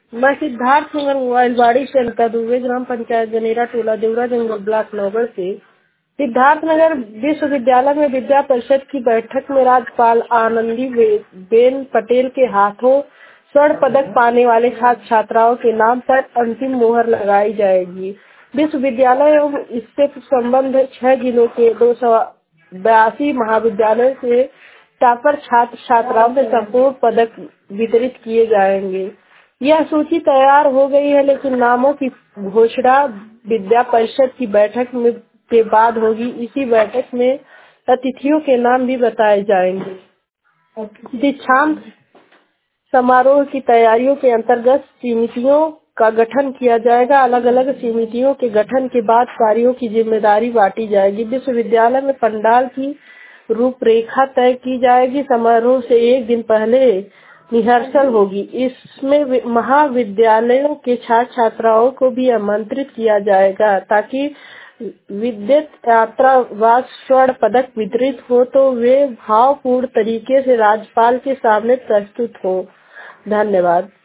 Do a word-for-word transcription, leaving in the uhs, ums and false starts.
मैं सिद्धार्थ नगर मोबाइलवाड़ी से अनिता दुबे, ग्राम पंचायत गनेरा टोला देवरा जंगल ब्लॉक नौगढ़ से। सिद्धार्थ नगर विश्वविद्यालय में विद्या परिषद की बैठक में राज्यपाल आनंदी बेन पटेल के हाथों स्वर्ण पदक पाने वाले छात्र छात्राओं के नाम पर अंतिम मोहर लगाई जाएगी। विश्वविद्यालय एवं इससे संबद्ध छह जिलों के दो सौ बयासी महाविद्यालयों से टॉपर छात्र छात्राओं के संपूर्ण पदक वितरित किए जाएंगे। यह सूची तैयार हो गई है, लेकिन नामों की घोषणा विद्या परिषद की बैठक में के बाद होगी। इसी बैठक में अतिथियों के नाम भी बताए जाएंगे। दीक्षांत समारोह की तैयारियों के अंतर्गत समितियों का गठन किया जाएगा। अलग अलग समितियों के गठन के बाद कार्यों की जिम्मेदारी बांटी जाएगी। विश्वविद्यालय में पंडाल की रूपरेखा तय की जाएगी। समारोह से एक दिन पहले रिहर्सल होगी। इसमें महाविद्यालयों के छात्र छात्राओं को भी आमंत्रित किया जाएगा ताकि विद्युत यात्रा व स्वर्ण पदक वितरित हो तो वे भावपूर्ण तरीके से राज्यपाल के सामने प्रस्तुत हो। धन्यवाद।